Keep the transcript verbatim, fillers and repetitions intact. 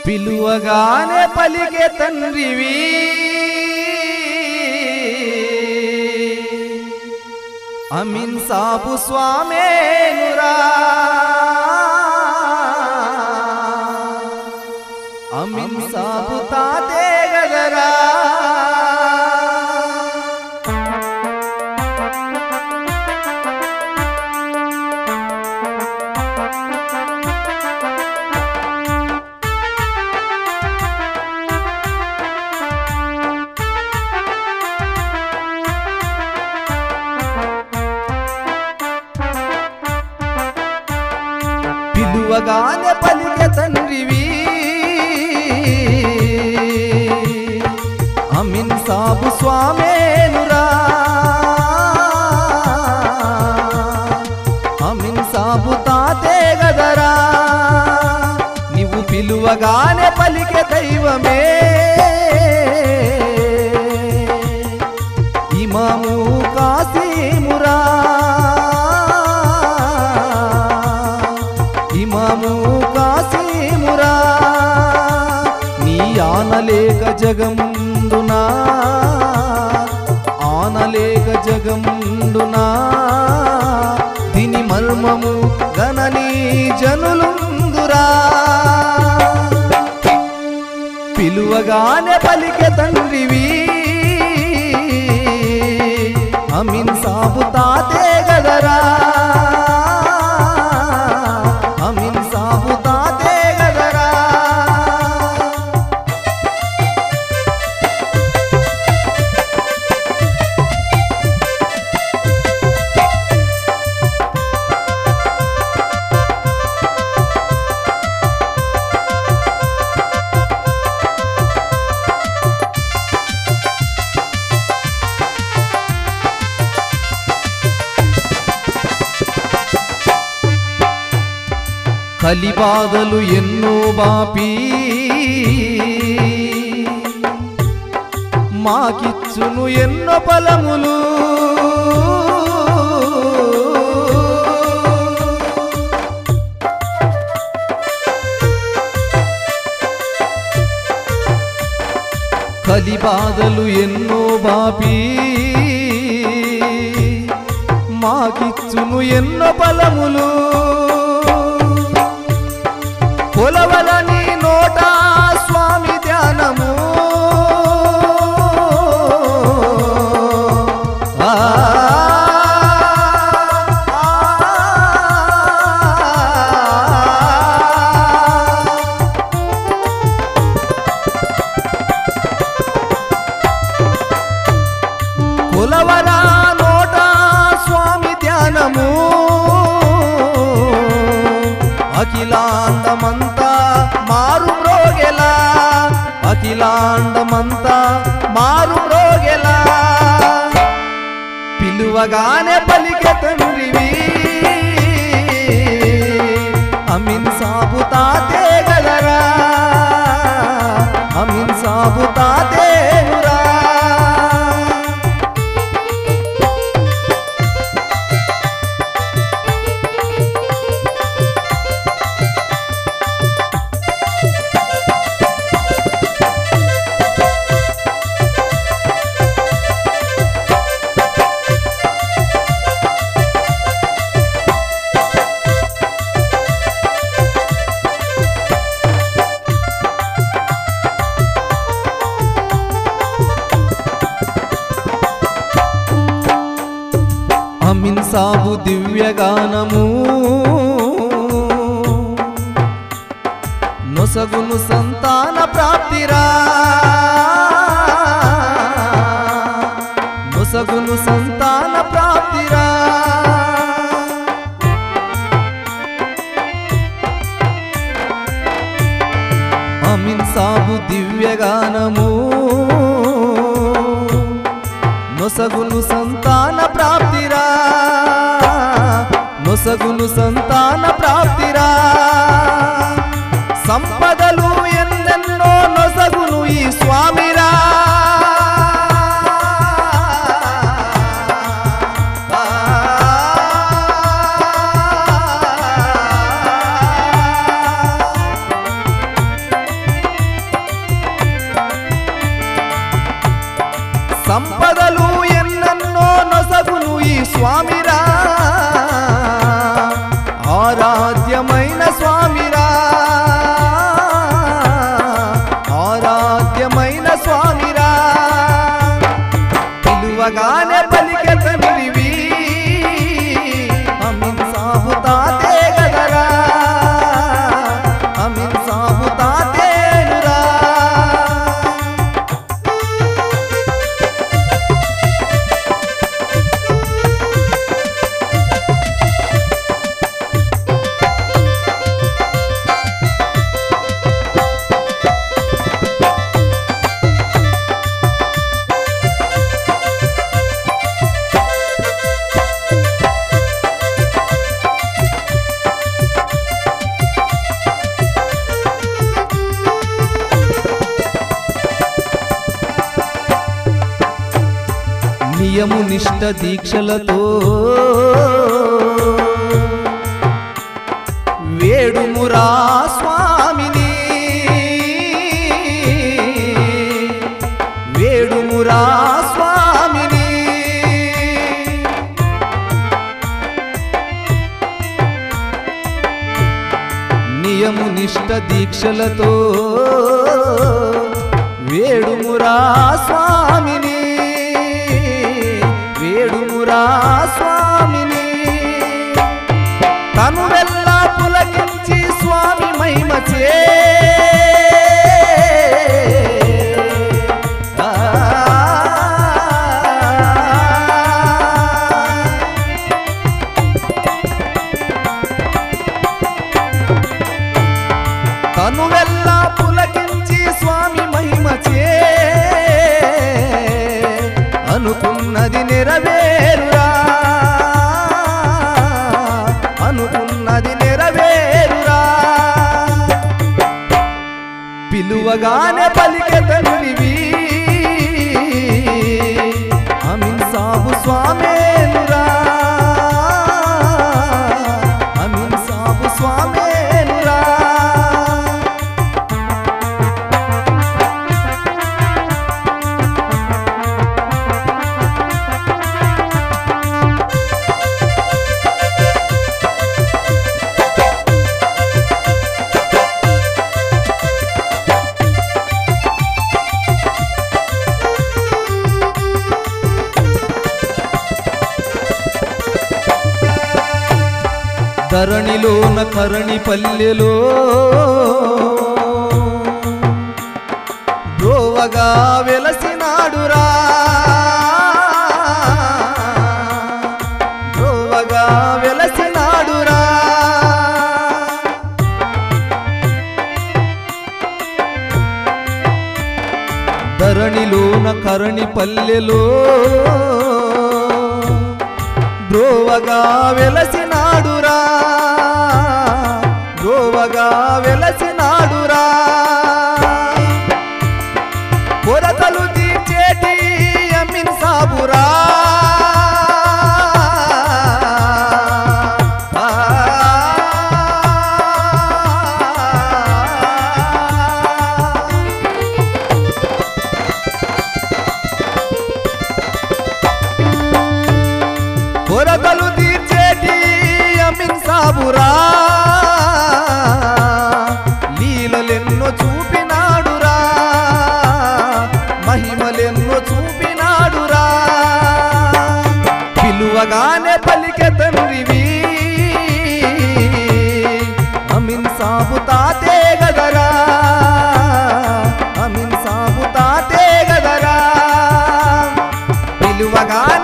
పిలువగానే పలికే తండ్రివి అమీన్ సాబు స్వామేనురా అమీన్ సాబు తాతే గదరా పిలువగానే పలికే తండ్రివి అమీన్ సాబు స్వామేనురా అమీన్ సాబు తాతే గదరా నీవు పిలువగానే పలికే దైవమే ఇమాము కాసీమురా ఇమాము కాసీమురా నీ ఆనలేక జగముందునా ఆనలేక జగముందునా దీని మర్మము గణనీ జనులుందురా పిలువగానే పలికే తండ్రివి అమీన్ సాబు తాతే గదరా అమీన్ సాబు తాతే గదరా కలిబాధలు ఎన్నో బాపి మాకిచ్చును ఎన్నో ఫలములు కలిబాధలు ఎన్నో బాపి మాకిచ్చును ఎన్నో ఫలములు కొలవలని నోట స్వామి ధ్యానము కొలవరా నోట స్వామి ధ్యానము అఖిలాండమంతా మారు మ్రోగెలా అఖిలాండమంతా మారు మ్రోగెలా పిలువగానే పలికే తండ్రివి అమీన్ సాబు తాతే గదరా అమీన్ సాబు తాతేనురా అమీన్ సాబు దివ్యగానము నొసగును సంతాన ప్రాప్తిరా నొసగును సంతాన ప్రాప్తిరా అమీన్ సాబు దివ్యగానము నొసగును సంతాన ప్రాప్తిరా నొసగును సంతాన ప్రాప్తిరా సంపదలు ఎన్నెన్నో నొసగును ఈ స్వామిరా నియము నిష్ట దీక్షలతో వేడుమురా స్వామిని, వేడుమురా స్వామిని. నియము నిష్ట దీక్షలతో వేడుమురా స్వామిని, వేడుమురా స్వామిని. తను వెళ్ళా పులకించి స్వామి మహిమచే తను వెళ్ళా పులకించి స్వామి మహిమచే అనుకున్నది నెరవేరురా, అనుకున్నది నెరవేరురా. పిలువగానే పలికె తండ్రివి అమీన్ సాబు స్వామేనురా, అమీన్ సాబు స్వామేనురా. ధరణిలోన కరణి పల్లెలో బ్రోవగా వెలసినాడురా, బ్రోవగా వెలసినాడురా. ధరణిలోన కరణి పల్లెలో బ్రోవగా వెలసినాడురా, బ్రోవగా వెలసినాడురా. కొరతలు తీర్చేటి అమీన్ సాబురా, కొరతలు తీర్చేటి అమీన్ సాబురా. లీలలెన్నో చూపినాడురా, మహిమలెన్నో చూపినాడురా. పిలువగానే పలికె తండ్రివి అమీన్ సాబు తాతే గదరా, అమీన్ సాబు తాతే గదరా. పిలువగానే